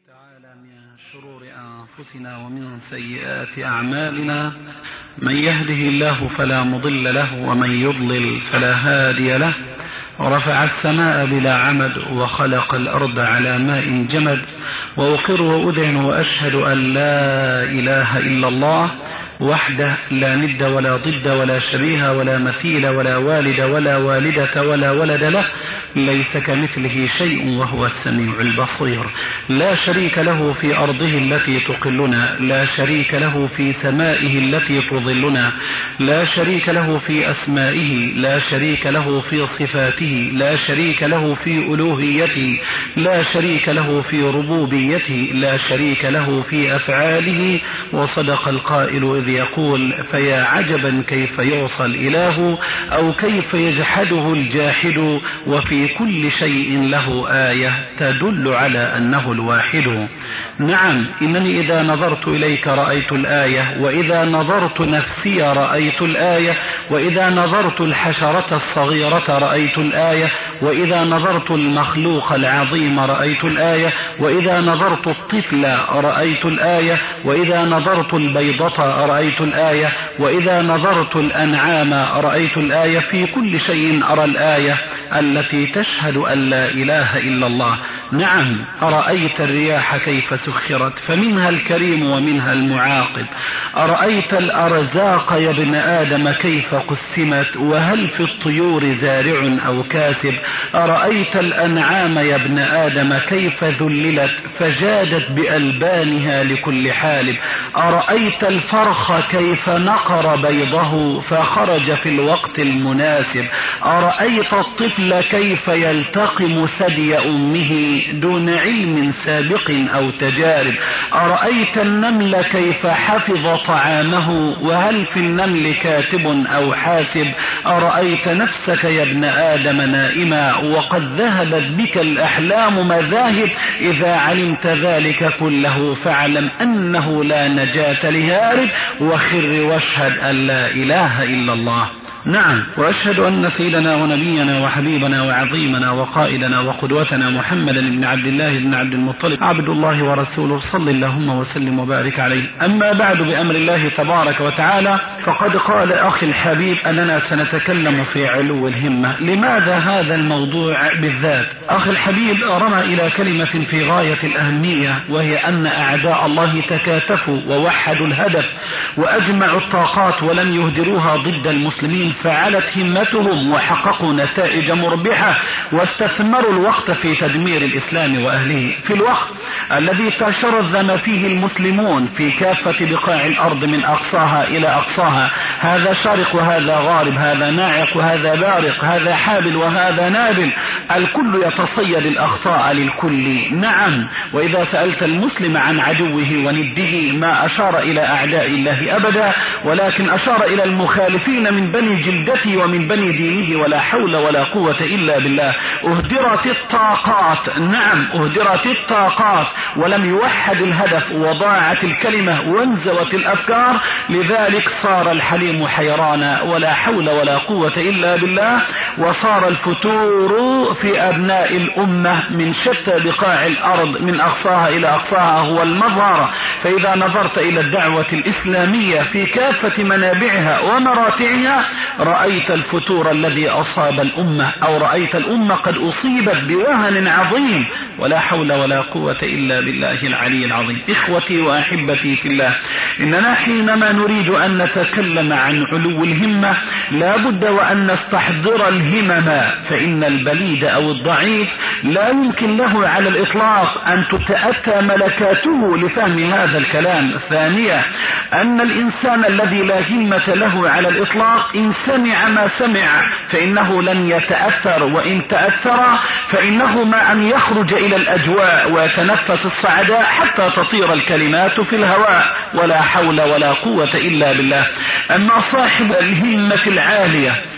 تعالى من شرور أنفسنا ومن سيئات أعمالنا. من يهده الله فلا مضل له ومن يضلل فلا هادي له. ورفع السماء بلا عمد وخلق الأرض على ماء جمد. وأقر وأذعن وأشهد أن لا إله إلا الله وحده لا ند ولا ضد ولا شبيه ولا مثيل ولا والد ولا والدة ولا ولد له، ليس كمثله شيء وهو السميع البصير. لا شريك له في أرضه التي تقلنا، لا شريك له في سمائه التي تظلنا، لا شريك له في أسمائه، لا شريك له في صفاته، لا شريك له في ألوهيته، لا شريك له في ربوبيته، لا شريك له في أفعاله. وصدق القائل إذ يقول: فيا عجبا كيف يعصى الإله أو كيف يجحده الجاحد، وفي كل شيء له آية تدل على أنه الواحد. نعم، إنني إذا نظرت إليك رأيت الآية، وإذا نظرت نفسي رأيت الآية، وإذا نظرت الحشرة الصغيرة رأيت الآية، وإذا نظرت المخلوق العظيم رأيت الآية، وإذا نظرت الطفل رأيت الآية، وإذا نظرت البيضة رأيت الآية، وإذا نظرت الأنعام رأيت الآية. في كل شيء أرى الآية التي تشهد أن لا إله إلا الله. نعم، أرأيت الرياح كيف سخرت فمنها الكريم ومنها المعاقب. أرأيت الأرزاق يا ابن آدم كيف قسمت وهل في الطيور زارع أو كاسب. أرأيت الأنعام يا ابن آدم كيف ذللت فجادت بألبانها لكل حالب. أرأيت الفرخ كيف نقر بيضه فخرج في الوقت المناسب. أرأيت الطفل كيف يلتقم ثدي أمه دون علم سابق أو تجارب. أرأيت النمل كيف حفظ طعامه وهل في النمل كاتب أو حاسب. أرأيت نفسك يا ابن آدم نائما وقد ذهبت بك الأحلام مذاهب. إذا علمت ذلك كله فاعلم أنه لا نجاة لهارب، وخر واشهد أن لا إله إلا الله. نعم، وأشهد أن سيدنا ونبينا وحبيبنا وعظيمنا وقائدنا وقدوتنا محمدا بن عبد الله بن عبد المطلب عبد الله ورسوله، صل اللهم وسلم وبارك عليه. أما بعد، بأمر الله تبارك وتعالى، فقد قال أخي الحبيب أننا سنتكلم في علو الهمة. لماذا هذا الموضوع بالذات؟ أخي الحبيب رمى إلى كلمة في غاية الأهمية، وهي أن أعداء الله تكاتفوا ووحدوا الهدف وأجمعوا الطاقات ولم يهدروها ضد المسلمين، فعلت همتهم وحققوا نتائج مربحة واستثمروا الوقت في تدمير الإسلام وأهله. في الوقت الذي تشرذم فيه المسلمون في كافة بقاع الأرض من أقصاها إلى أقصاها، هذا شارق وهذا غارب، هذا ناعق وهذا بارق، هذا حابل وهذا نابل، الكل يتصيد الأخطاء للكل. نعم، وإذا سألت المسلم عن عدوه ونده ما أشار إلى أعداء الله أبدا، ولكن أشار إلى المخالفين من بني جلدته ومن بني دينه، ولا حول ولا قوة إلا بالله. اهدرت الطاقات، نعم اهدرت الطاقات، ولم يوحد الهدف، وضاعت الكلمة وانزوت الأفكار. لذلك صار الحليم حيرانا، ولا حول ولا قوة إلا بالله. وصار الفتور في أبناء الأمة من شتى بقاع الأرض من أقصاها إلى أقصاها هو المظهر. فإذا نظرت إلى الدعوة الإسلامية في كافة منابعها ومراتعها رأيت الفتور الذي أصاب الأمة، أو رأيت الأمة قد أصيبت بوهن عظيم، ولا حول ولا قوة إلا بالله العلي العظيم. إخوتي وأحبتي في الله، إننا حينما نريد أن نتكلم عن علو الهمة لا بد وأن نستحضر الهمم، فإن البليد أو الضعيف لا يمكن له على الإطلاق أن تتأتى ملكاته لفهم هذا الكلام. ثانيا، أن الإنسان الذي لا همة له على الإطلاق إن سمع ما سمع فإنه لن يتأثر، وإن تأثر فإنه ما أن يخرج إلى الأجواء ويتنفس الصعداء حتى تطير الكلمات في الهواء، ولا حول ولا قوة إلا بالله. أما صاحب الهمة العالية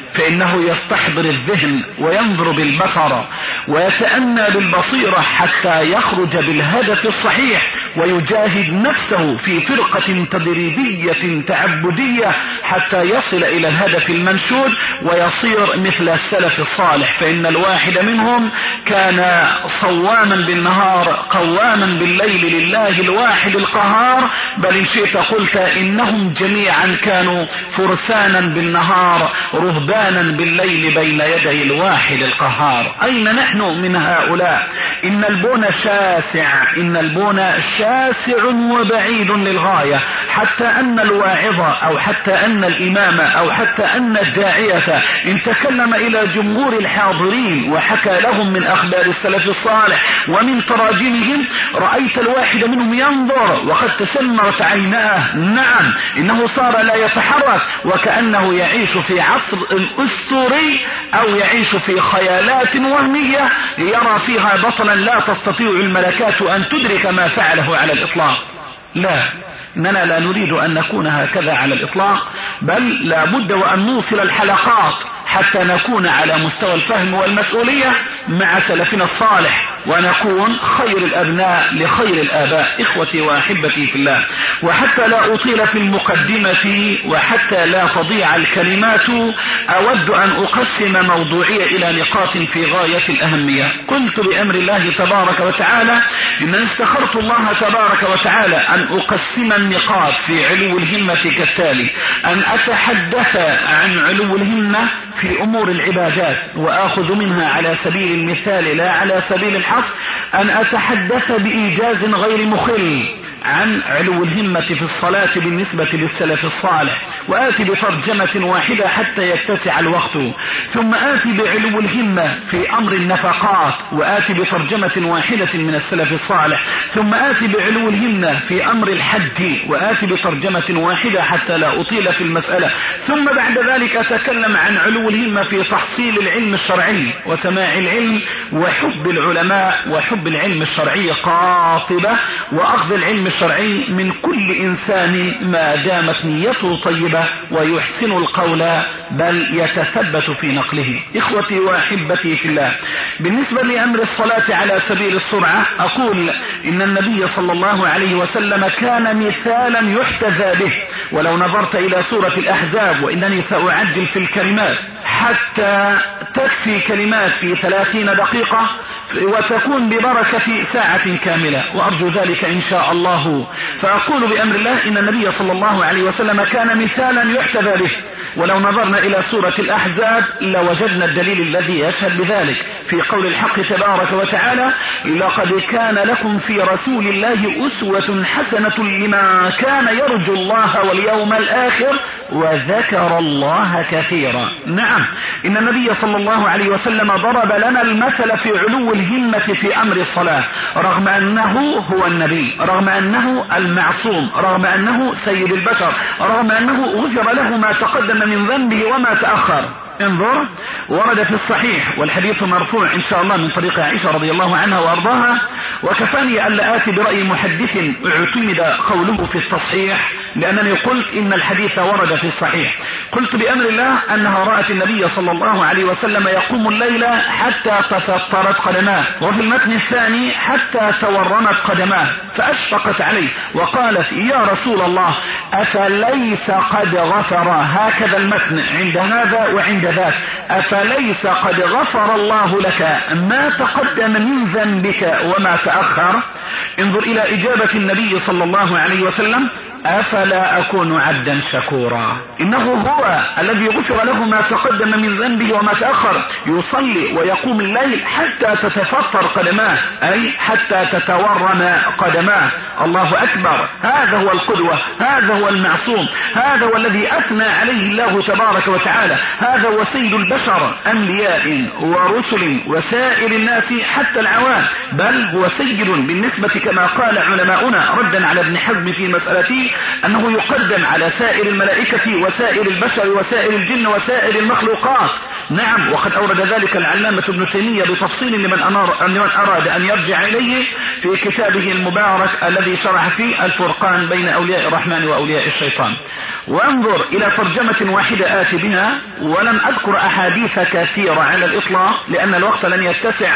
فإنه يستحضر الذهن وينظر بالبصر ويتأنى بالبصيرة حتى يخرج بالهدف الصحيح ويجاهد نفسه في فرقة تدريبية تعبدية حتى يصل إلى الهدف المنشود ويصير مثل السلف الصالح. فإن الواحد منهم كان صواما بالنهار قواما بالليل لله الواحد القهار، بل إن شئت قلت إنهم جميعا كانوا فرسانا بالنهار رهبانا بالليل بين يدي الواحد القهار. أين نحن من هؤلاء؟ إن البون شاسع، إن البون شاسع وبعيد للغاية، حتى أن الواعظ أو حتى أن الإمام أو حتى أن الداعية إن تكلم إلى جمهور الحاضرين وحكى لهم من أخبار السلف الصالح ومن تراجمهم، رأيت الواحد منهم ينظر وقد تسمرت عيناه. نعم، إنه صار لا يتحرك وكأنه يعيش في عصر الأسطوري أو يعيش في خيالات وهمية يرى فيها بطلا لا تستطيع الملكات أن تدرك ما فعله على الإطلاق. لا، إننا لا نريد أن نكون هكذا على الإطلاق، بل لا بد وأن نوصل الحلقات حتى نكون على مستوى الفهم والمسؤولية مع سلفنا الصالح ونكون خير الأبناء لخير الآباء. إخوتي وأحبتي في الله، وحتى لا أطيل في المقدمة وحتى لا تضيع الكلمات، أود أن أقسم موضوعي إلى نقاط في غاية الأهمية. قلت بأمر الله تبارك وتعالى إن استخرت الله تبارك وتعالى أن أقسم النقاط في علو الهمة كالتالي: أن أتحدث عن علو الهمة في أمور العبادات وآخذ منها على سبيل المثال لا على سبيل الحصر. أن أتحدث بإيجاز غير مخل عن علو الهمة في الصلاة بالنسبة للسلف الصالح، وآتي بترجمة واحدة حتى يتسع الوقت، ثم آتي بعلو الهمة في أمر النفقات وآتي بترجمة واحدة من السلف الصالح، ثم آتي بعلو الهمة في أمر الحج وآتي بترجمة واحدة حتى لا أطيل في المسألة، ثم بعد ذلك أتكلم عن علو الهمة في تحصيل العلم الشرعي وسماع العلم وحب العلماء وحب العلم الشرعي قاطبة، وأخذ العلم الشرعي من كل إنسان ما دامت نيته طيبة ويحسن القول بل يتثبت في نقله. إخوتي وأحبتي في الله، بالنسبة لأمر الصلاة على سبيل السرعة أقول إن النبي صلى الله عليه وسلم كان مثالا يحتذى به. ولو نظرت إلى سورة الأحزاب، وإنني سأعجل في الكلمات حتى تكفي كلمات في 30 دقيقة وتكون ببركة ساعة كاملة، وأرجو ذلك إن شاء الله. فأقول بأمر الله إن النبي صلى الله عليه وسلم كان مثالا يحتذى به. ولو نظرنا إلى سورة الأحزاب لوجدنا الدليل الذي يشهد بذلك في قول الحق تبارك وتعالى: لقد كان لكم في رسول الله أسوة حسنة لمن كان يرجو الله واليوم الآخر وذكر الله كثيرا. نعم، إن النبي صلى الله عليه وسلم ضرب لنا المثل في علو الهمة في أمر الصلاة، رغم أنه هو النبي، رغم أنه المعصوم، رغم أنه سيد البشر، رغم أنه غفر له ما تقدم من ذنبه وما تأخر. انظر، ورد في الصحيح والحديث مرفوع إن شاء الله من طريق عائشة رضي الله عنها وأرضاها، وكفاني ألا آتي برأي محدث اعتمد قوله في التصحيح، لأنني قلت إن الحديث ورد في الصحيح. قلت بأمر الله أنها رأت النبي صلى الله عليه وسلم يقوم الليل حتى تفطرت قدماه، وفي المتن الثاني حتى تورمت قدماه، فأشفقت عليه وقالت: يا رسول الله أفليس قد غفر؟ هكذا المتن عند هذا وعند ذاك: أفليس قد غفر الله لك ما تقدم من ذنبك وما تأخر؟ انظر إلى إجابة النبي صلى الله عليه وسلم: أفلا أكون عبدا شكورا؟ إنه هو الذي غفر له ما تقدم من ذنبه وما تأخر، يصلي ويقوم الليل حتى تتفطر قدماه، أي حتى تتورم قدماه. الله أكبر، هذا هو القدوة، هذا هو المعصوم، هذا هو الذي أثنى عليه الله تبارك وتعالى، هذا هو سيد البشر، أنبياء ورسل وسائر الناس حتى العوام، بل هو سيد بالنسبة كما قال علماؤنا ردا على ابن حزم في مسألته: أنه يقدم على سائر الملائكة وسائر البشر وسائر الجن وسائر المخلوقات. نعم، وقد أورد ذلك العلامة ابن تيمية بتفصيل لمن أراد أن يرجع إليه في كتابه المبارك الذي شرح فيه الفرقان بين أولياء الرحمن وأولياء الشيطان. وانظر إلى ترجمة واحدة آتي بها، ولن أذكر أحاديث كثيرة على الإطلاق لأن الوقت لن يتسع.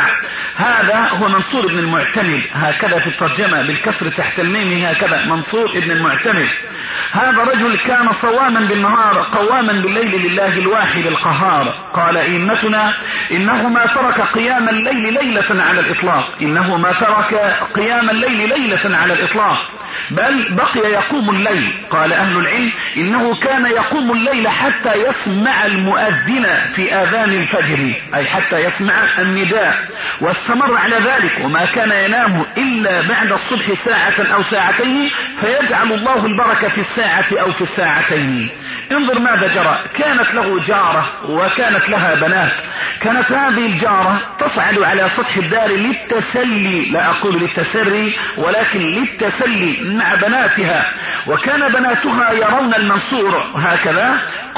هذا هو منصور بن المعتمد، هكذا في الترجمة بالكسر تحت الميم، هكذا منصور بن المعتمد. هذا رجل كان صواما بالنهار قواما بالليل لله الواحد القهار. قال إمتنا إنه ما ترك قيام الليل ليلة على الإطلاق، إنه ما ترك قيام الليل ليلة على الإطلاق، بل بقي يقوم الليل. قال أهل العلم إنه كان يقوم الليل حتى يسمع المؤذن في آذان الفجر، أي حتى يسمع النداء، واستمر على ذلك، وما كان ينام إلا بعد الصبح ساعة أو ساعتين فيجعل الله البركة في الساعة أو في الساعتين. انظر ماذا جرى. كانت له جارة وكانت لها بنات. كانت هذه الجارة تصعد على سطح الدار للتسلي، لا أقول للتسري ولكن للتسلي مع بناتها، وكان بناتها يرون المنصور هكذا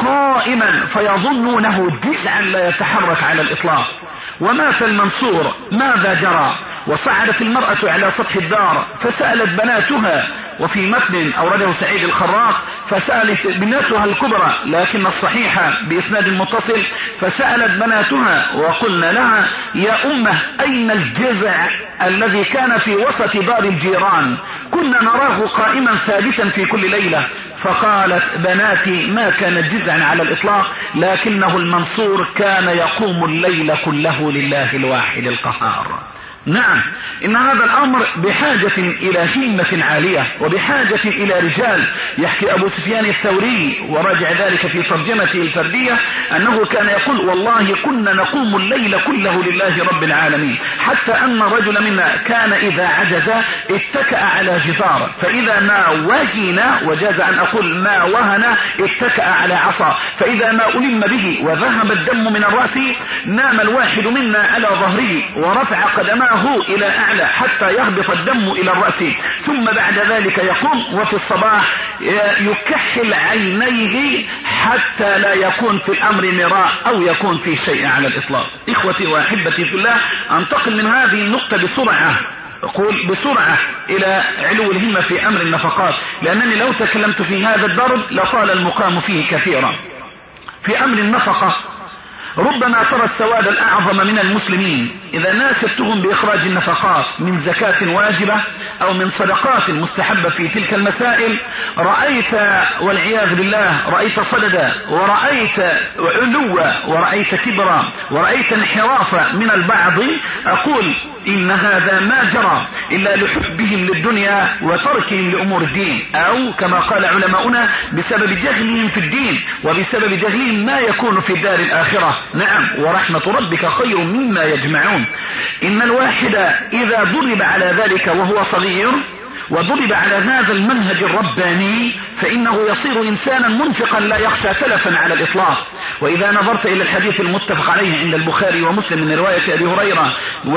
قائما فيظنونه جزعا لا يتحرك على الإطلاق. ومات المنصور. ماذا جرى؟ وصعدت المرأة على سطح الدار فسألت بناتها، وفي متن أورده سعيد الخراق فسألت بناتها الكبرى لكن الصحيحة بإسناد متصل، فسألت بناتها وقلنا لها يا أمه أين الجزع الذي كان في وسط دار الجيران؟ كنا نراه قائما ثابتا في كل ليلة. فقالت بناتي ما كان جزعا على الإطلاق، لكنه المنصور كان يقوم الليل كله لله الواحد القهار. نعم، إن هذا الأمر بحاجة إلى همة عالية وبحاجة إلى رجال. يحكي أبو سفيان الثوري وراجع ذلك في ترجمته الفردية أنه كان يقول والله كنا نقوم الليل كله لله رب العالمين، حتى أن رجل منا كان إذا عجز اتكأ على جدار، فإذا ما وهن، وجاز أن أقول ما وهن، اتكأ على عصا، فإذا ما ألم به وذهب الدم من الرأس نام الواحد منا على ظهره ورفع قدماه إلى أعلى حتى يهبط الدم إلى الرأس، ثم بعد ذلك يقوم وفي الصباح يكحل عينيه حتى لا يكون في الأمر مراء أو يكون في شيء على الإطلاق. إخوتي وأحبتي في الله، أنتقل من هذه النقطة بسرعة، أقول بسرعة إلى علو الهمة في أمر النفقات، لأنني لو تكلمت في هذا الضرب لطال المقام فيه كثيرا. في أمر النفقة ربما ترى السواد الأعظم من المسلمين إذا ناسبتهم بإخراج النفقات من زكاة واجبة أو من صدقات مستحبة في تلك المسائل، رأيت والعياذ بالله رأيت صددا ورأيت علوا ورأيت كبرا ورأيت انحرافا من البعض. أقول إن هذا ما جرى إلا لحبهم للدنيا وتركهم لأمور الدين، أو كما قال علماؤنا بسبب جهلهم في الدين وبسبب جهلهم ما يكون في الدار الآخرة. نعم، ورحمة ربك خير مما يجمعون. إن الواحد إذا ضرب على ذلك وهو صغير وضرب على هذا المنهج الرباني فإنه يصير إنسانا منفقا لا يخشى تلفا على الإطلاق. وإذا نظرت إلى الحديث المتفق عليه عند البخاري ومسلم من رواية أبي هريرة،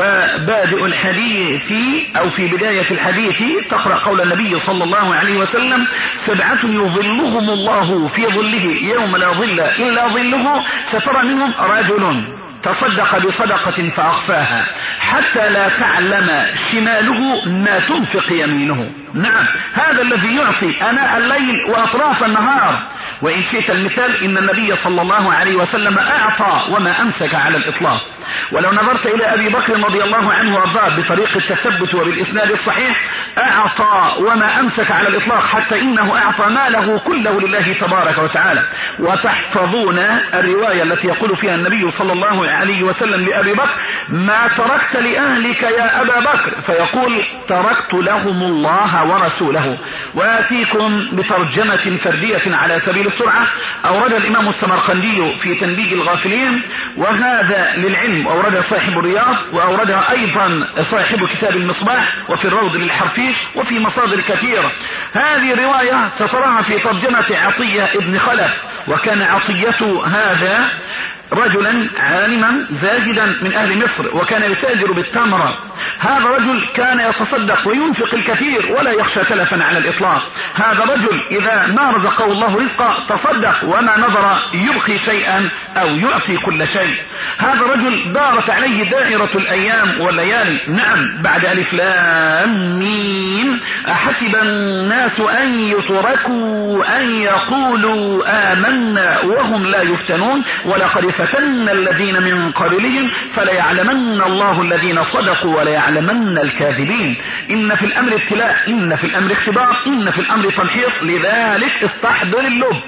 وبادئ الحديث أو في بداية الحديث تقرأ قول النبي صلى الله عليه وسلم: 7 يظلهم الله في ظله يوم لا ظل إلا ظله، سترى منهم رجل تصدق بصدقة فأخفاها حتى لا تعلم شماله ما تنفق يمينه. نعم، هذا الذي يعطي أناء الليل وأطراف النهار. وإن شئت المثال إن النبي صلى الله عليه وسلم أعطى وما أمسك على الإطلاق. ولو نظرت إلى أبي بكر رضي الله عنه وارضاه بطريق التثبت وبالإسناد الصحيح، أعطى وما أمسك على الإطلاق، حتى إنه أعطى ماله كله لله تبارك وتعالى. وتحفظون الرواية التي يقول فيها النبي صلى الله عليه وسلم لأبي بكر: ما تركت لأهلك يا أبا بكر؟ فيقول: تركت لهم الله ورسوله. وآتيكم بترجمة فردية على سبيل السرعة أورد الإمام السمرقندي في تنبيه الغافلين، وهذا للعلم أورد صاحب الرياض، وأوردها أيضا صاحب كتاب المصباح، وفي الروض للحرفيش، وفي مصادر كثيرة. هذه الرواية ستراها في ترجمة عطية ابن خلف. وكان عطية هذا رجلا عالما زاهدا من أهل مصر، وكان يتاجر بالتمر، هذا رجل كان يتصدق وينفق الكثير ولا يخشى تلفا على الإطلاق. هذا رجل إذا ما رزقه الله رزقا تصدق وما نظر يبقي شيئا أو يعطي كل شيء. هذا رجل دارت عليه دائرة الأيام والليالي. نعم، بعد ألف لام ميم أحسب الناس أن يتركوا أن يقولوا آمنا وهم لا يفتنون ولقد فتنا الذين من قبلهم فليعلمن الله الذين صدقوا وليعلمن الكاذبين. إن في الأمر ابتلاء، إن في الأمر اختبار، إن في الأمر تمحيص، لذلك استحضر اللب.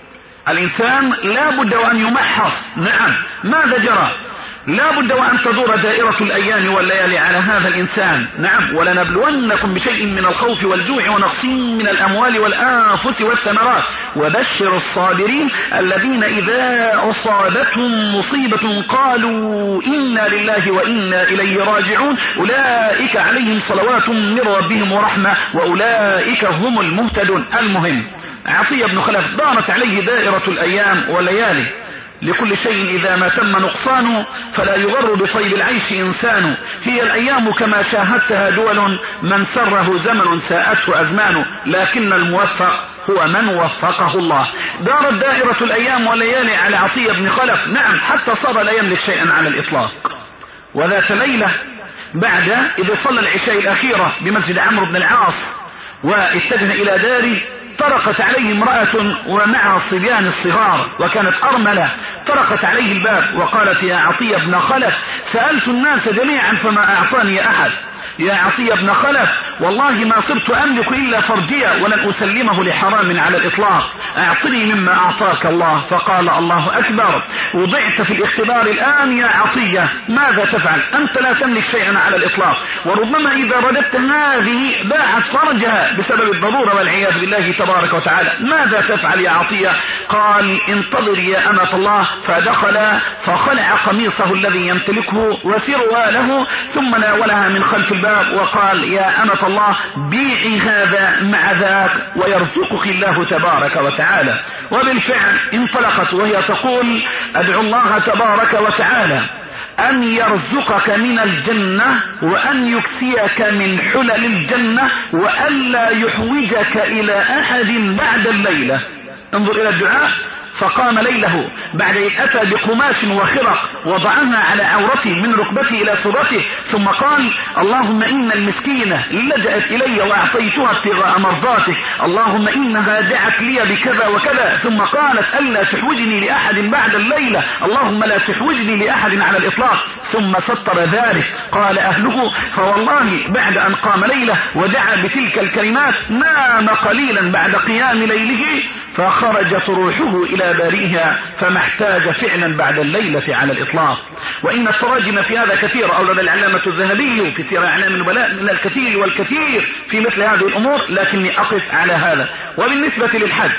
الإنسان لا بد وأن يمحص. نعم، ماذا جرى؟ لا بد وأن تدور دائرة الأيام والليالي على هذا الإنسان. نعم، ولنبلونكم بشيء من الخوف والجوع ونقص من الأموال والأنفس والثمرات وبشر الصابرين الذين إذا أصابتهم مصيبة قالوا إنا لله وإنا إليه راجعون أولئك عليهم صلوات من ربهم ورحمة وأولئك هم المهتدون. المهم، عطية بن خلف دارت عليه دائرة الأيام والليالي. لكل شيء إذا ما تم نقصانه فلا يغر بطيب العيش إنسان. هي الأيام كما شاهدتها دول، من سره زمن ساءته أزمان، لكن الموفق هو من وفقه الله. دارت دائرة الأيام والليالي على عطية بن خلف. نعم، حتى صار لا يملك شيئا على الإطلاق. وذات ليلة بعد إذا صلى العشاء الأخيرة بمسجد عمرو بن العاص واتجه إلى داره، طرقت عليه امرأة ومعها الصبيان الصغار وكانت أرملة. طرقت عليه الباب وقالت يا عطية بن خلف سألت الناس جميعا فما أعطاني أحد. يا عطية بن خلف والله ما صرت أملك إلا فرجية ولن أسلمه لحرام على الإطلاق، أعطني مما أعطاك الله. فقال الله أكبر، وضعت في الاختبار الآن يا عطية، ماذا تفعل؟ أنت لا تملك شيئا على الإطلاق، وربما إذا رددت هذه باعت فرجها بسبب الضرورة والعياذ بالله تبارك وتعالى. ماذا تفعل يا عطية؟ قال انتظر يا أمة الله. فدخل فخلع قميصه الذي يمتلكه وسرواله ثم ناولها من خلف الباب وقال يا أمة الله بيعي هذا مع ذاك ويرزقك الله تبارك وتعالى. وبالفعل انطلقت وهي تقول ادعو الله تبارك وتعالى أن يرزقك من الجنة وأن يكسيك من حلل الجنة وألا يحوجك إلى أحد بعد الليلة. انظر إلى الدعاء. فقام ليله بعد إذ أتى بقماش وخرق وضعها على عورته من ركبته إلى سرته، ثم قال اللهم إن المسكينة لجأت إلي وأعطيتها ابتغاء مرضاتك، اللهم إنها دعت لي بكذا وكذا، ثم قالت ألا تحوجني لأحد بعد الليلة، اللهم لا تحوجني لأحد على الإطلاق. ثم سطر ذلك. قال أهله فوالله بعد أن قام ليله ودعا بتلك الكلمات نام قليلا بعد قيام ليله فخرجت روحه إلى بارئها، فما احتاج فعلا بعد الليلة على الإطلاق. وإن التراجم في هذا كثير، أورد العلامة الذهبي في سير أعلام النبلاء من الكثير والكثير في مثل هذه الأمور، لكني أقف على هذا. وبالنسبة للحج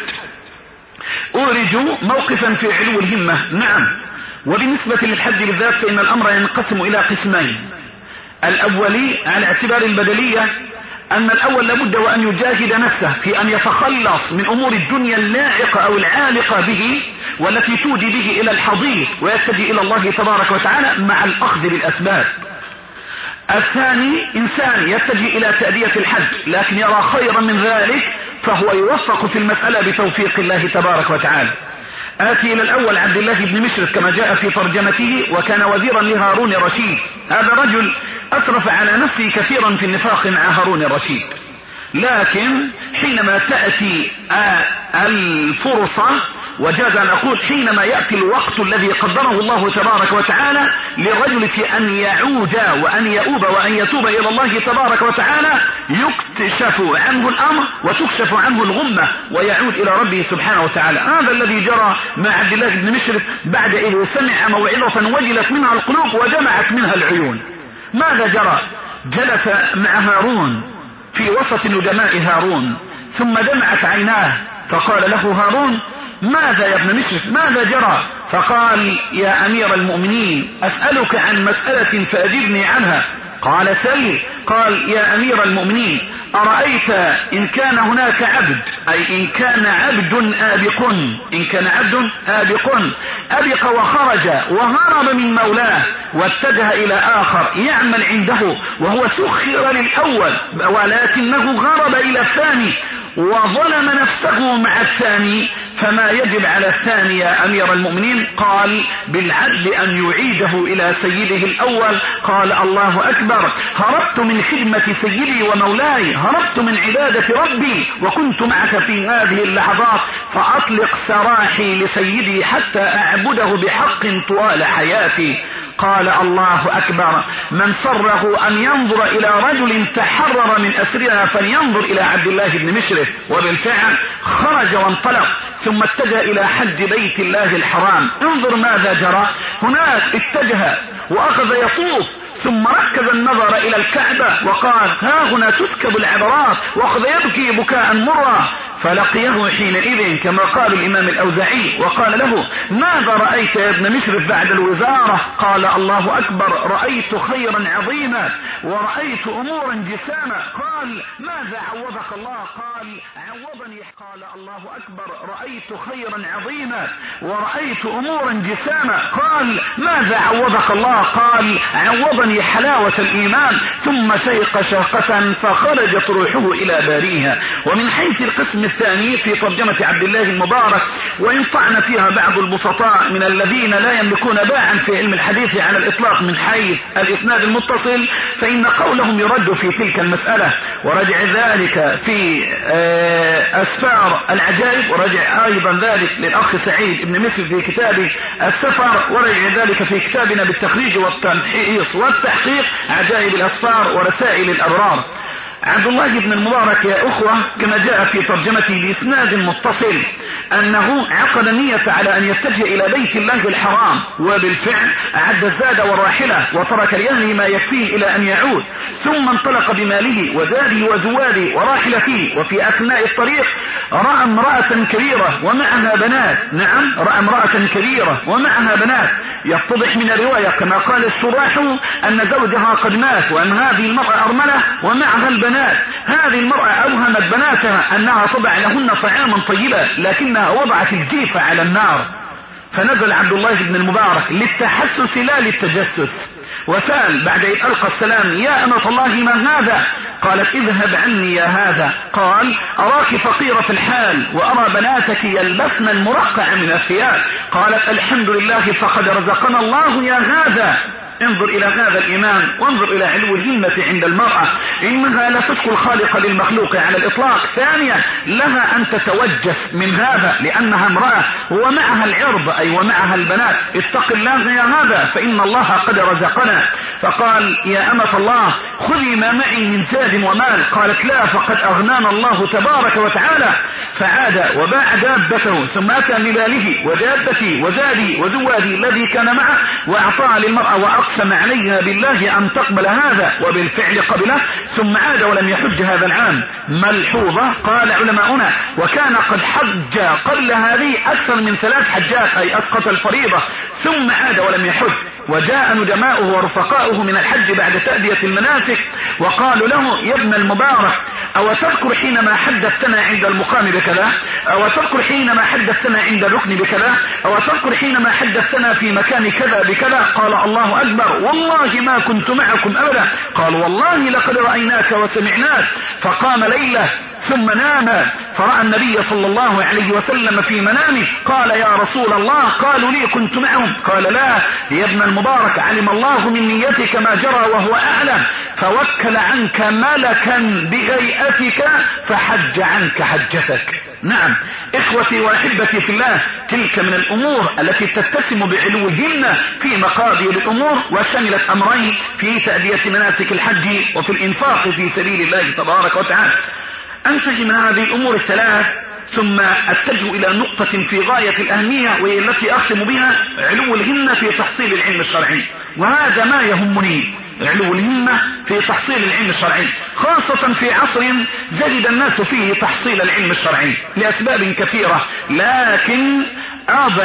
أورج موقفا في علو الهمة. نعم، وبالنسبة للحج بالذات فإن الأمر ينقسم إلى قسمين. الأولي على اعتبار البدلية أن الأول لابد وأن يجاهد نفسه في أن يتخلص من أمور الدنيا اللاعقة أو العالقة به والتي تودي به إلى الحضيض ويتجه إلى الله تبارك وتعالى مع الأخذ بالأسباب. الثاني إنسان يتجه إلى تأدية الحج لكن يرى خيرا من ذلك فهو يوفق في المسألة بتوفيق الله تبارك وتعالى. آتي إلى الأول عبد الله بن مشرف كما جاء في ترجمته، وكان وزيرا لهارون الرشيد. هذا رجل أسرف على نفسه كثيرا في النفاق مع هارون الرشيد، لكن حينما تأتي الفرصة وجاز أن أقول حينما يأتي الوقت الذي قدره الله تبارك وتعالى للرجل في أن يعود وأن يؤوب وأن يتوب إلى الله تبارك وتعالى يكتشف عنه الأمر وتكشف عنه الغمة ويعود إلى ربه سبحانه وتعالى. هذا الذي جرى مع عبد الله بن مشرف بعد إذ سمع موعظة وجلت منها القلوب وجمعت منها العيون. ماذا جرى؟ جلس مع هارون في وسط ندماء هارون ثم دمعت عيناه فقال له هارون ماذا يا ابن مشرف ماذا جرى؟ فقال يا أمير المؤمنين أسألك عن مسألة فأجبني عنها. قال سل. قال يا أمير المؤمنين أرأيت إن كان هناك عبد، أي إن كان عبد آبق، إن كان عبد آبق أبق وخرج وهرب من مولاه واتجه إلى آخر يعمل عنده وهو سخر للأول ولكنه هرب إلى الثاني وظلم نفسه مع الثاني، فما يجب على الثاني يا أمير المؤمنين؟ قال بالعدل أن يعيده إلى سيده الأول. قال الله أكبر، هربت من خدمة سيدي ومولاي، هربت من عبادة ربي وكنت معك في هذه اللحظات، فأطلق سراحي لسيدي حتى أعبده بحق طوال حياتي. قال الله أكبر، من سره أن ينظر إلى رجل تحرر من أسرنا فلينظر إلى عبد الله بن مشرف. وبالفعل خرج وانطلق ثم اتجه إلى حج بيت الله الحرام. انظر ماذا جرى هناك، اتجه وأخذ يطوف ثم ركز النظر إلى الكعبة وقال ها هنا تسكب العبرات، وأخذ يبكي بكاء مرا. فلقيه حينئذ كما قال الإمام الأوزاعي وقال له ماذا رأيت يا ابن مشرف بعد الوزارة؟ قال الله أكبر، رأيت خيرا عظيما ورأيت أمورا جساما. قال ماذا عوضك الله؟ قال عوضني. قال الله أكبر، رأيت خيرا عظيما ورأيت أمورا جساما. قال ماذا عوضك الله؟ قال عوضني حلاوة الإيمان. ثم شيق شهقة فخرجت روحه إلى باريها. ومن حيث القسم الثاني في ترجمة عبد الله المبارك، وإن طعن فيها بعض البسطاء من الذين لا يملكون باعا في علم الحديث على الإطلاق من حيث الإسناد المتصل، فإن قولهم يرد في تلك المسألة. ورجع ذلك في أسفار العجائب، ورجع أيضا ذلك للأخ سعيد بن مصر في كتابه السفر، ورجع ذلك في كتابنا بالتخريج والتمحيص والتحقيق عجائب الأسفار ورسائل الأبرار. عبد الله بن المبارك يا أخوة كما جاء في ترجمته بإسناد متصل أنه عقد نية على أن يتجه إلى بيت الله الحرام، وبالفعل أعد الزاد والراحلة وترك لأهله ما يكفيه إلى أن يعود، ثم انطلق بماله وزاده وزواده وراحلته. وفي أثناء الطريق رأى امرأة كبيرة ومعها بنات. نعم، رأى امرأة كبيرة ومعها بنات. يتضح من الرواية كما قال الشراح أن زوجها قد مات وأن هذه المرأة أرملة ومعها البنات. هذه المرأة أوهمت بناتها أنها تضع لهن طعاما طيبا لكنها وضعت الجيف على النار. فنزل عبد الله بن المبارك للتحسس لا للتجسس، وسأل بعد أن ألقى السلام يا أمة الله ما هذا؟ قالت اذهب عني يا هذا. قال أراك فقيرة الحال وأرى بناتك يلبسن المرقع من الثياب. قالت الحمد لله فقد رزقنا الله يا هذا. انظر إلى هذا الإيمان وانظر إلى علو الهمة عند المرأة، إنها لا تشكو الخالق للمخلوق على الإطلاق. ثانيا لها أن تتوجس من هذا لأنها امرأة ومعها العرض أي ومعها البنات. اتق الله يا هذا فإن الله قد رزقنا. فقال يا أمة الله خذي ما معي من زاد ومال. قالت لا فقد أغنانا الله تبارك وتعالى. فعاد وباع دابته ثم أتى بماله ودابتي وزادي وزوادي الذي كان معه وأعطاه للمرأة وأقسم عليها بالله أن تقبل هذا، وبالفعل قبله. ثم عاد ولم يحج هذا العام. ملحوظة قال علماؤنا وكان قد حج قبل هذه أكثر من 3 حجات أي أسقط الفريضة، ثم عاد ولم يحج. وجاء ندماؤه ورفقاؤه من الحج بعد تأدية المناسك وقالوا له يا ابن المبارك أو تذكر حينما حدثتنا عند المقام بكذا، أو تذكر حينما حدثتنا عند الركن بكذا، أو تذكر حينما حدثتنا في مكان كذا بكذا. قال الله أكبر والله ما كنت معكم أبدا. قال والله لقد رأيناك وسمعناك. فقام ليلة ثم نام فرأى النبي صلى الله عليه وسلم في منامه. قال يا رسول الله قالوا لي كنت معهم. قال لا يا ابن المبارك علم الله من نيتك ما جرى وهو أعلم، فوكل عنك ملكا بهيئتك فحج عنك حجتك. نعم إخوتي وأحبتي في الله، تلك من الأمور التي تتسم بعلو الهمة في مقادير الأمور، وشملت أمرين في تأدية مناسك الحج وفي الإنفاق في سبيل الله تبارك وتعالى. أنتج من هذه الأمور الثلاث ثم أتجه إلى نقطة في غاية الأهمية وهي التي أختم بها علو الهمة في تحصيل العلم الشرعي. وهذا ما يهمني، علو الهمة في تحصيل العلم الشرعي، خاصة في عصر زهد الناس فيه تحصيل العلم الشرعي لأسباب كثيرة، لكن أضع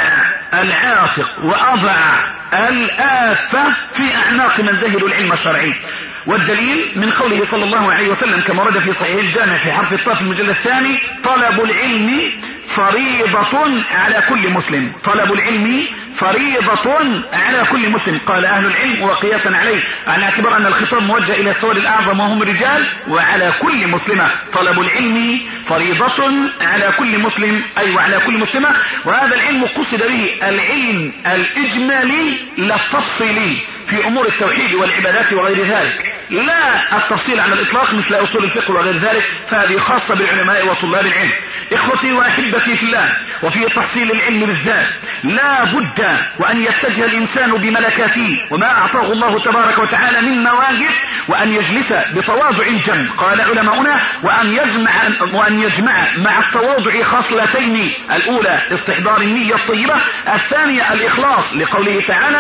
العاتق وأضع الآفة في أعناق من زهدوا العلم الشرعي. والدليل من قوله صلى الله عليه وسلم كما ورد في صحيح الجامع في حرف الطاء في المجلد الثاني: طلب العلم فريضة على كل مسلم. طلب العلم فريضة على كل مسلم. قال أهل العلم وقياسا عليه على اعتبار أن الخطاب موجه إلى السواد الأعظم وهم الرجال وعلى كل مسلمة. طلب العلم فريضة على كل مسلم أي وعلى كل مسلمة. وهذا العلم قصد به العلم الإجمالي لا التفصيلي في أمور التوحيد والعبادات وغير ذلك، لا التفصيل على الإطلاق مثل أصول الفقه وغير ذلك، فهذه خاصة بالعلماء وطلاب العلم. إخوتي وأحبتي في الله، وفي تحصيل العلم بالذات لا بد وأن يتجه الإنسان بملكاته وما أعطاه الله تبارك وتعالى من مواهب، وأن يجلس بتواضع جم. قال علماؤنا: وأن يجمع مع التواضع خصلتين: الأولى استحضار النية الطيبة، الثانية الإخلاص، لقوله تعالى: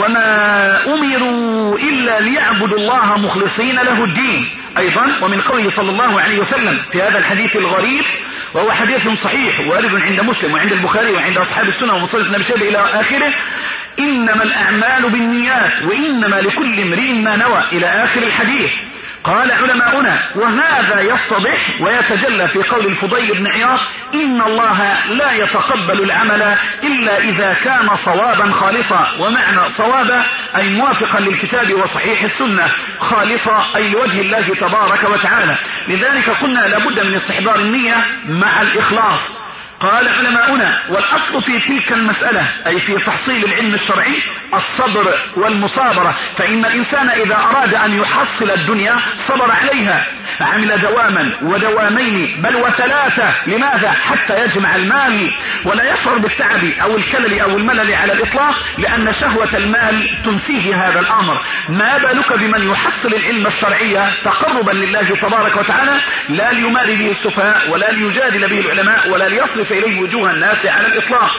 وما أمروا إلا ليعبدوا الله مخلصين له الدين. أيضا ومن قوله صلى الله عليه وسلم في هذا الحديث الغريب، وهو حديث صحيح وارد عند مسلم وعند البخاري وعند أصحاب السنة ومصنف ابن أبي شيبة إلى آخره: إنما الأعمال بالنيات وإنما لكل امرئ ما نوى، إلى آخر الحديث. قال علماؤنا: وهذا يتضح ويتجلى في قول الفضيل بن عياض: إن الله لا يتقبل العمل إلا إذا كان صوابا خالصا. ومعنى صوابا أي موافقا للكتاب وصحيح السنة، خالصا أي لوجه الله تبارك وتعالى. لذلك قلنا لابد من استحضار النية مع الإخلاص. قال علماؤنا: والأصل في تلك المسألة أي في تحصيل العلم الشرعي الصبر والمصابرة، فإن الإنسان إذا أراد أن يحصل الدنيا صبر عليها، عمل دواما ودوامين بل وثلاثة. لماذا؟ حتى يجمع المال ولا يشعر بالتعب أو الكلل أو الملل على الإطلاق، لأن شهوة المال تنسيه هذا الأمر. ما بالك بمن يحصل العلم الشرعي تقربا لله تبارك وتعالى، لا ليماري به السفهاء ولا ليجادل به العلماء ولا ليصرف إليه وجوه الناس على الإطلاق.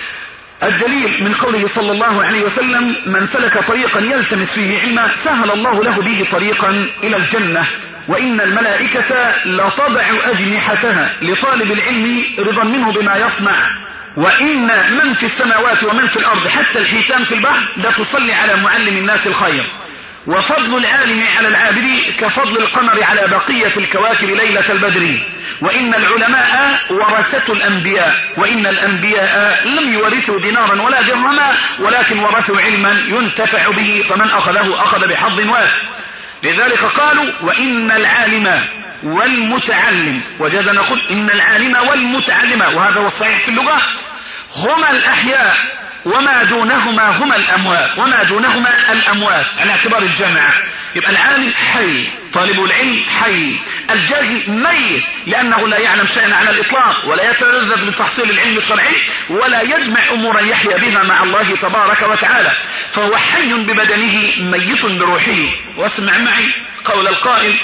الدليل من قوله صلى الله عليه وسلم: من سلك طريقا يلتمس فيه علما سهل الله له به طريقا إلى الجنة. وإن الملائكة لتضع أجنحتها لطالب العلم رضا منه بما يصنع. وإن من في السماوات ومن في الأرض حتى الحيتان في البحر لتصلي على معلم الناس الخير. وفضل العالم على العابد كفضل القمر على بقية الكواكب ليلة البدر. وإن العلماء ورثة الأنبياء، وإن الأنبياء لم يورثوا دينارا ولا درهما ولكن ورثوا علما ينتفع به، فمن أخذه أخذ بحظ وافر. لذلك قالوا: وإن العالم والمتعلم، وجاز نقول إن العالم والمتعلم، وهذا هو الصحيح في اللغة، هما الأحياء وما دونهما هما الأموات، وما دونهما الأموات على اعتبار الجمع. يبقى العالم حي، طالب العلم حي، الجاهل ميت لأنه لا يعلم شيئا على الإطلاق ولا يتلذذ بتحصيل العلم الشرعي ولا يجمع أمورا يحيا بها مع الله تبارك وتعالى، فهو حي ببدنه ميت بروحه. واسمع معي قول القائل: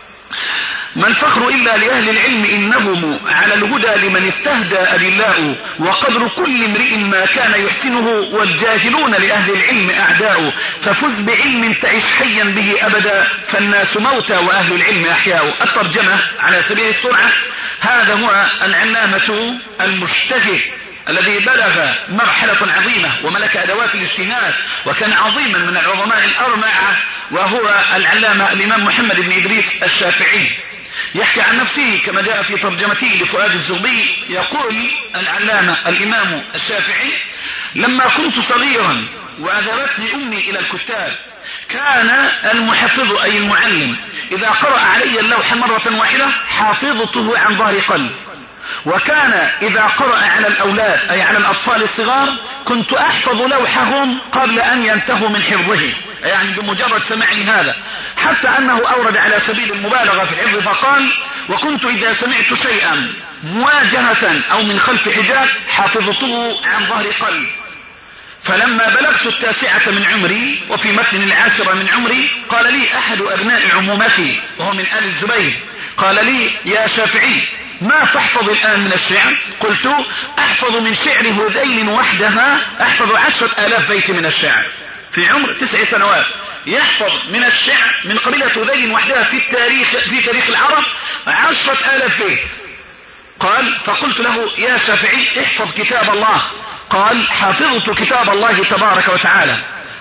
ما الفخر إلا لأهل العلم إنهم على الهدى لمن استهدى أدلاء، وقدر كل امرئ ما كان يحسنه، والجاهلون لأهل العلم أعداء، ففز بعلم تعيش حيا به أبدا، فالناس موتى وأهل العلم أحياء. الترجمة على سبيل السرعة: هذا هو العلامة المجتهد الذي بلغ مرحلة عظيمة وملك أدوات الاجتهاد وكان عظيما من العظماء الأربعة، وهو العلامة الإمام محمد بن إدريس الشافعي. يحكي عن نفسه كما جاء في ترجمته لفؤاد الزغبي، يقول العلامة الإمام الشافعي: لما كنت صغيرا وأذهبتني أمي إلى الكتاب، كان المحفظ أي المعلم إذا قرأ علي اللوح مرة واحدة حافظته عن ظهر قلب، وكان إذا قرأ على الأولاد أي على الأطفال الصغار كنت أحفظ لوحهم قبل أن ينتهوا من حفظه، يعني بمجرد سماع هذا، حتى أنه أورد على سبيل المبالغة في الحفظ فقال: وكنت إذا سمعت شيئا مواجهة أو من خلف حجاب حافظته عن ظهر قلب. فلما بلغت 9 من عمري وفي متن 10 من عمري قال لي أحد أبناء عمومتي وهو من آل الزبير، قال لي: يا شافعي ما تحفظ الآن من الشعر؟ قلت: أحفظ من شعر هذيل وحدها أحفظ 10,000 بيت من الشعر. في عمر 9 سنوات يحفظ من الشعر من قبيلة هذيل وحدها في تاريخ العرب 10,000 بيت. قال: فقلت له: يا شافعي احفظ كتاب الله. قال: حفظت كتاب الله تبارك وتعالى.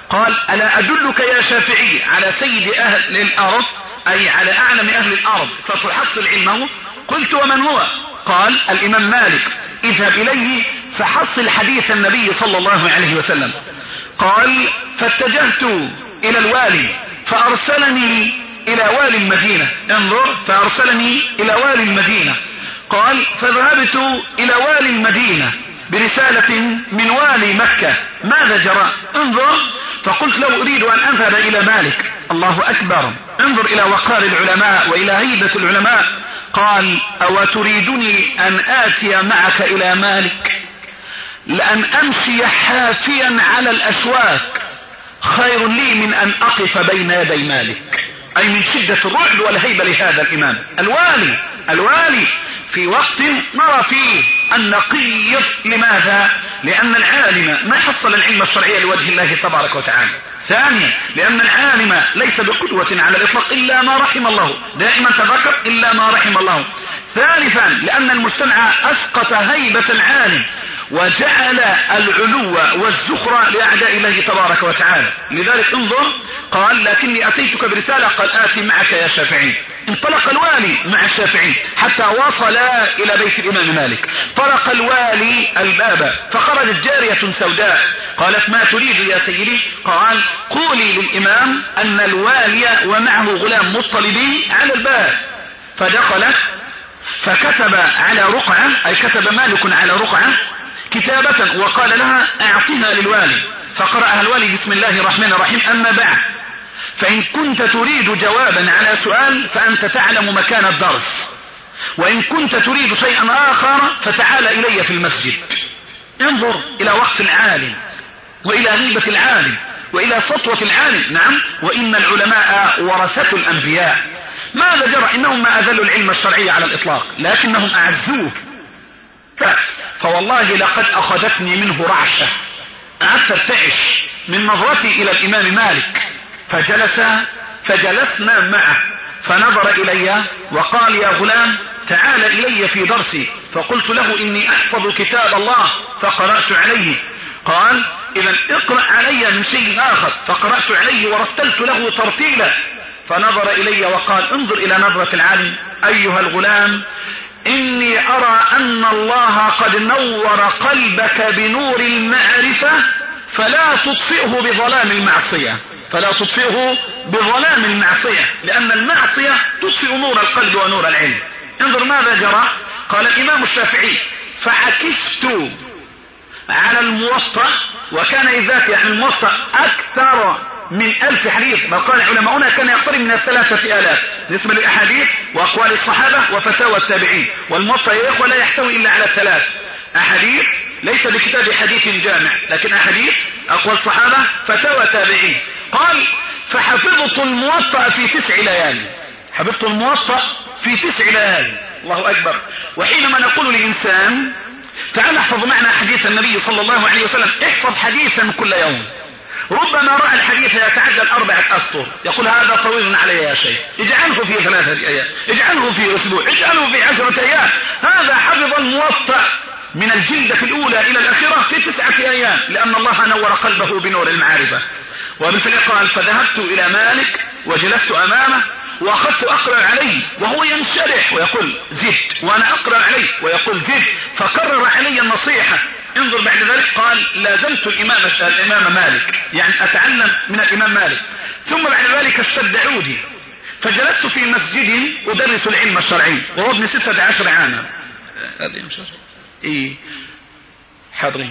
قال ألا أدلك يا شافعي على سيد أهل الأرض، أي على أعلم أهل الأرض فتحصل علمه؟ قلت ومن هو؟ قال الإمام مالك. اذهب إليه فحصل حديث النبي صلى الله عليه وسلم. قال فاتجهت إلى الوالي فأرسلني إلى والي المدينة. انظر، فأرسلني إلى والي المدينة. قال فذهبت إلى والي المدينة برسالة من والي مكة. ماذا جرى؟ انظر، فقلت له أريد أن أذهب إلى مالك. الله أكبر، انظر إلى وقار العلماء وإلى هيبة العلماء. قال أو تريدني أن آتي معك إلى مالك؟ لأن أمشي حافيا على الأسواق خير لي من أن أقف بين يدي مالك. أي من شدة الرعب والهيبة لهذا الإمام الوالي في وقت نرى فيه النقيض. لماذا؟ لأن العالم ما حصل العلم الشرعي لوجه الله تبارك وتعالى. ثانيا لأن العالم ليس بقدوة على الإطلاق إلا ما رحم الله، دائما تذكر إلا ما رحم الله. ثالثا لأن المجتمع أسقط هيبة العالم وجعل العلو والزخرة لأعداء الله تبارك وتعالى. لذلك انظر، قال لكني أتيتك برسالة. قال آتي معك يا شافعي. انطلق الوالي مع الشافعي حتى وصلا إلى بيت الإمام مالك. طرق الوالي الباب فخرجت جارية سوداء. قالت ما تريد يا سيدي؟ قال قولي للإمام أن الوالي ومعه غلام مطلبي على الباب. فدخلت فكتب على رقعة، أي كتب مالك على رقعة كتابة وقال لها اعطيها للوالي. فقرأها الوالي بسم الله الرحمن الرحيم. أما بعد، فإن كنت تريد جوابا على سؤال فأنت تعلم مكان الدرس، وإن كنت تريد شيئا آخر فتعال إلي في المسجد. انظر إلى وقت العالم وإلى غيبة العالم وإلى سطوة العالم. نعم، وإن العلماء ورثة الأنبياء. ماذا جرى؟ إنهم ما أذلوا العلم الشرعي على الإطلاق، لكنهم أعزوه. فوالله لقد أخذتني منه رعشة، قعدت ارتعش من نظرتي إلى الإمام مالك. فجلسنا معه فنظر إلي وقال يا غلام تعال إلي في درسي. فقلت له إني أحفظ كتاب الله. فقرأت عليه. قال إذا اقرأ علي من شيء آخر. فقرأت عليه ورتلت له ترتيلا. فنظر إلي وقال انظر إلى نظرة العالم. أيها الغلام إني أرى أن الله قد نور قلبك بنور المعرفة فلا تطفئه بظلام المعصية. لأن المعصية تطفئ نور القلب ونور العلم. انظر ماذا جرى. قال الإمام الشافعي فعكفت على الموطأ، وكان إذاك يعني الموطأ أكثر من 1000 حديث. ما قال علماؤنا كان يقترب من 3000 بالنسبة للأحاديث وأقوال الصحابة وفتاوى التابعين. والموطأ يا إخوة لا يحتوي إلا على 3 أحاديث، ليس بكتاب حديث جامع، لكن أحاديث، أقوال صحابة، فتاوى تابعين. قال فحفظت الموطأ في 9 ليالي. حفظت الموطأ في 9 ليالي. الله أكبر. وحينما نقول لإنسان تعال احفظ معنا حديث النبي صلى الله عليه وسلم، احفظ حديثا كل يوم، ربما رأى الحديث يتعدى 4 أسطر، يقول هذا طويل علي يا شيخ، اجعله في 3 أيام، اجعله في أسبوع، اجعله في 10 أيام. هذا حفظ الموطأ من الجلدة الأولى إلى الأخيرة في 9 أيام، لأن الله نور قلبه بنور المعرفة. وبالفعل قال فذهبت إلى مالك وجلست أمامه وأخذت أقرأ عليه وهو ينشرح ويقول زد، وأنا أقرأ عليه ويقول زد، فقرر علي النصيحة. انظر بعد ذلك قال لازمت الإمام مالك، يعني أتعلم من الإمام مالك. ثم بعد ذلك اشتد عودي فجلست في مسجدي أدرس العلم الشرعي وهو ابن 16 عاما. هذه مش ايه حاضرين.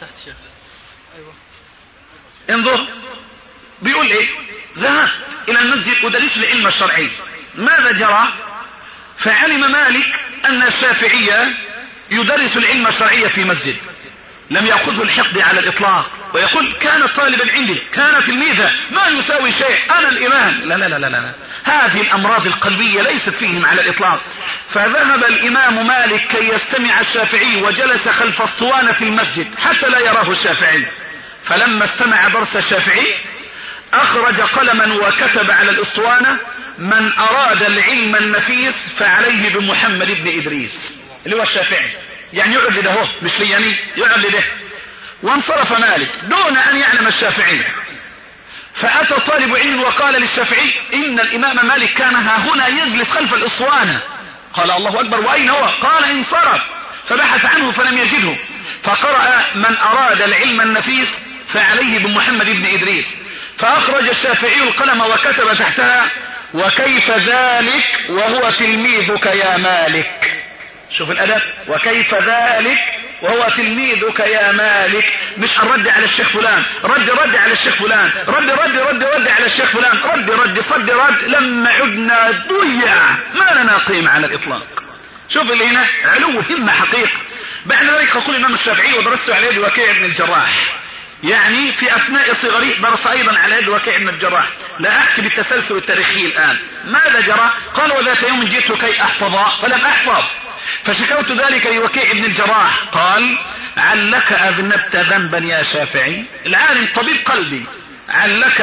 انظر بيقول ايه، ذهبت الى المسجد ادرس العلم الشرعي. ماذا جرى؟ فعلم مالك ان الشافعية يدرس العلم الشرعي في مسجد، لم يأخذه الحقد على الاطلاق، ويقول كان طالبا عندي، كان تلميذا، ما يساوي شيء، انا الامام. لا لا لا لا لا، هذه الامراض القلبية ليست فيهم على الاطلاق. فذهب الامام مالك كي يستمع الشافعي وجلس خلف اسطوانة في المسجد حتى لا يراه الشافعي. فلما استمع درس الشافعي اخرج قلما وكتب على الاسطوانة من اراد العلم النفيس فعليه بمحمد بن ادريس، اللي هو الشافعي، يعني يقعد لده مش لياني، يقعد لده. وانصرف مالك دون ان يعلم الشافعي. فأتى طالب علم وقال للشافعي إن الإمام مالك كان ها هنا يجلس خلف الأسوانة. قال الله أكبر، وأين هو؟ قال انصرف. فبحث عنه فلم يجده، فقرأ من أراد العلم النفيس فعليه بمحمد بن إدريس، فأخرج الشافعي القلم وكتب تحتها وكيف ذلك وهو تلميذك يا مالك. شوف الأدب، وكيف ذلك وهو تلميذك يا مالك. مش الرد على الشيخ فلان، رد على الشيخ فلان، رد على الشيخ فلان، رد لما عدنا ضيع ما لنا قيمة على الإطلاق. شوف اللي هنا علو همة حقيقة. بعد ذلك يقول الإمام الشافعي ودرست على يد وكيع بن الجراح، يعني في أثناء صغري درس أيضا على يد وكيع بن الجراح. لا أحكي بالتسلسل التاريخي الآن. ماذا جرى؟ قال وذات يوم جئت كي أحفظ فلم أحفظ، فشكوت ذلك لوكيع بن الجراح. قال علك أذنبت ذنبا يا شافعي؟ العالم طبيب قلبي، علك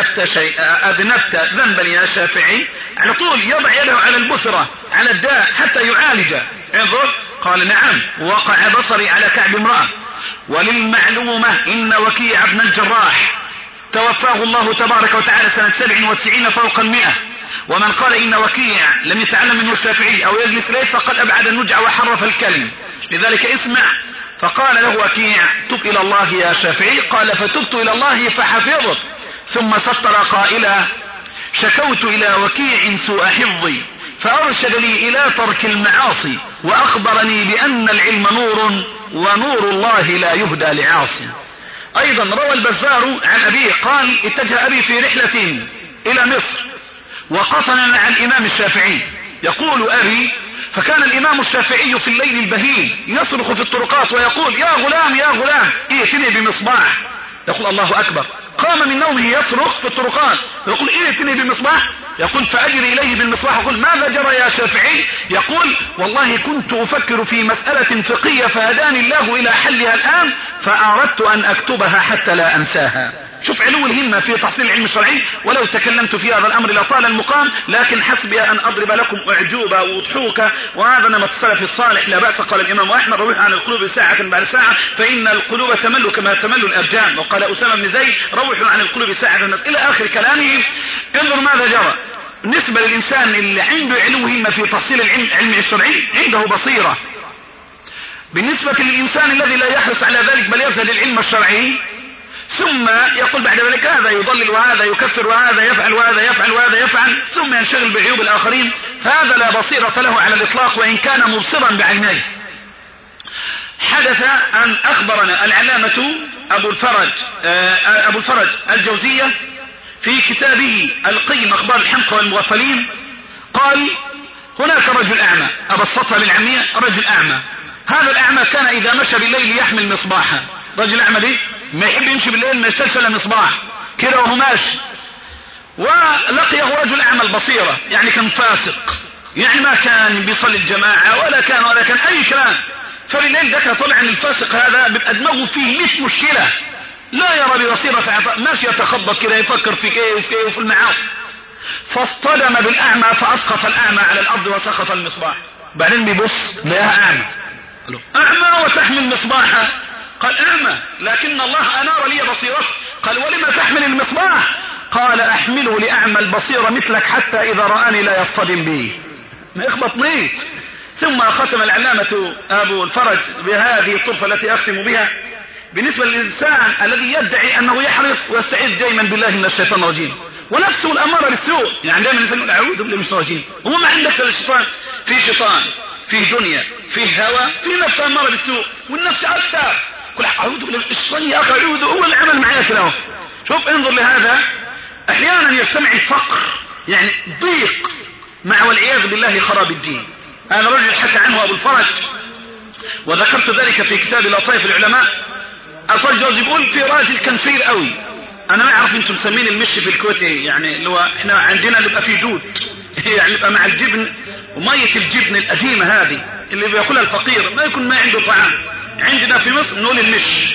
أذنبت ذنبا يا شافعي؟ على طول يضع يده على البثرة على الداء حتى يعالجه. انظر، قال نعم، وقع بصري على كعب امرأة. وللمعلومة إن وكيع بن الجراح توفاه الله تبارك وتعالى سنة 97 فوق 100. ومن قال إن وكيع لم يتعلم منه الشافعي أو يجلس إليه فقد أبعد النجع وحرف الكلم. لذلك اسمع. فقال له وكيع تب إلى الله يا شافعي. قال فتبت إلى الله فحفظت. ثم سطر قائلا شكوت إلى وكيع سوء حفظي فأرشد لي إلى ترك المعاصي وأخبرني بأن العلم نور ونور الله لا يهدى لعاصي. أيضا روى البزار عن أبيه قال اتجه أبي في رحلة إلى مصر وقصنا مع الإمام الشافعي. يقول أبي فكان الإمام الشافعي في الليل البهيم يصرخ في الطرقات ويقول يا غلام يا غلام ائتني بمصباح. يقول الله أكبر. قام من نومه يصرخ في الطرقات ويقول ائتني بمصباح. يقول فأجري إليه بالمصباح. يقول ماذا جرى يا شافعي؟ يقول والله كنت أفكر في مسألة فقهية فهداني الله إلى حلها الآن فأردت أن أكتبها حتى لا أنساها. شوف علو الهمة في تحصيل العلم الشرعي. ولو تكلمت في هذا الأمر لطال المقام، لكن حسبي أن أضرب لكم أعجوبة وضحوكة. وهذا نمط السلف الصالح لا بأس. قال الإمام أحمد روح عن القلوب ساعة بعد ساعة فإن القلوب تمل كما تمل الأرجان. وقال أسامة بن زيد روحوا عن القلوب ساعة إلى آخر كلامه. انظر ماذا جرى. بالنسبة للإنسان اللي عنده علو همة في تحصيل العلم الشرعي عنده بصيرة. بالنسبة للإنسان الذي لا يحرص على ذلك بل يزهد العلم الشرعي ثم يقول بعد ذلك هذا يضلل وهذا يكفر وهذا يفعل وهذا يفعل وهذا يفعل ثم ينشغل بعيوب الآخرين، فهذا لا بصيرة له على الإطلاق وإن كان مبصرا بعينيه. حدث أن أخبرنا العلامة أبو الفرج الجوزية في كتابه القيم أخبار الحمقى والمغفلين قال هناك رجل أعمى، أبسطها بالعامية رجل أعمى. هذا الأعمى كان إذا مشى بالليل يحمل مصباحا. رجل أعمى دي ما يحب يمشي بالليل ما يشتغلش الا مصباح كده وهو ماشي. ولقيه رجل أعمى البصيرة، يعني كان فاسق، يعني ما كان بيصلي الجماعة ولا كان أي كلام. فبالليل ذكر طبعا الفاسق هذا بيبقى دماغه فيه 100 مشكلة، لا يرى ببصيرة ماشي يتخبط كده يفكر في كيف وفي كيف وفي المعاصي. فاصطدم بالأعمى فأسقط الأعمى على الأرض وسقط المصباح. بعدين بيبص لقاها أعمى. أعمى وتحمل مصباحا؟ قال أعمى لكن الله أنار لي بصيرته. قال ولما تحمل المصباح؟ قال أحمله لأعمى البصيرة مثلك حتى إذا رآني لا يصطدم بي، ما يخبطنيش. ثم ختم العلامة أبو الفرج بهذه الطرفة التي أختم بها بالنسبة للإنسان الذي يدعي أنه يحرص ويستعيذ دائما بالله من الشيطان الرجيم ونفسه الأمارة بالسوء. يعني دائما الإنسان يقول أعوذ بالله من الشيطان الرجيم، هو ما عندك الشيطان، في شيطان، في دنيا، في هوى، في نفس أمارة بالسوء، والنفس أكثر. قل أعوذ بالله من الشيطان يا أخي، أعوذ هو العمل معايا كده. شوف انظر لهذا. أحيانا يجتمع الفقر يعني ضيق مع والعياذ بالله خراب الدين. هذا رجل حكى عنه أبو الفرج وذكرت ذلك في كتاب لطائف العلماء. الفرج يقول في راجل كان فقير قوي، انا ما اعرف انتم مسمين المشي في الكويت يعني اللي هو احنا عندنا اللي بقى فيه دود يعني يبقى مع الجبن ومية الجبن القديمة هذه اللي بياكلها الفقير ما يكون ما عنده طعام. عندنا في مصر نقول المش.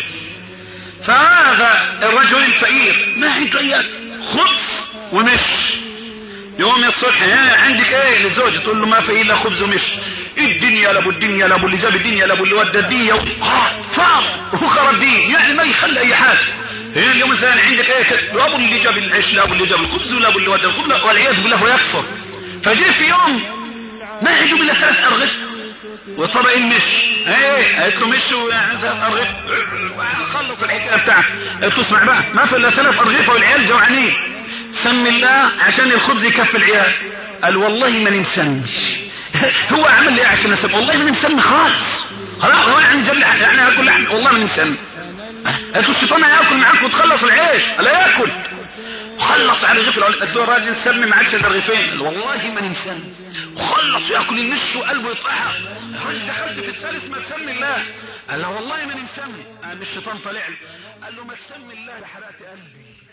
فهذا الرجل الفقير ما عنده اي خبز ومش. يوم الصبح عندك ايه لزوجي؟ تقول له ما في الا خبز ومش. الدنيا لابو الدنيا لابو اللي جاب الدنيا لابو اللي ودى الدنيا فار وخرب دين، يعني ما يخلي اي حاجه. هي اليوم الثاني عندك ايه كده، ابو اللي جاب العيش لا ابو اللي جاب الخبز ولا ابو اللي ودى الخبز، والعياذ بالله ويكفر. فجاء في يوم ما عنده الا 3 ارغف وطبق المش، ايه قالت له مش يعني 3 ارغف، خلص الحكايه بتاعته. قالت له اسمع بقى، ما في الا 3 ارغفه والعيال جوعانين، سمي الله عشان الخبز يكفي العيال. قال والله ماني مسمي. هو عمل لي عشان اسمي، والله ماني مسمي خالص، خلاص هو يعني جاب لي يعني هاكل لحم، والله ماني مسمي. قالت له الشيطان هياكل معاك وتخلص العيش، لا ياكل. خلص على رغيف الأول، قالت له الراجل سمي ما عادش الا رغيفين، قال والله ماني مسمي. وخلص ياكل النص وقلبه يطحن. الراجل دخلت في الثالث ما تسمي الله، قال له والله ماني مسمي. قام الشيطان طلع له قال له ما تسمي الله لحرقت قلبي.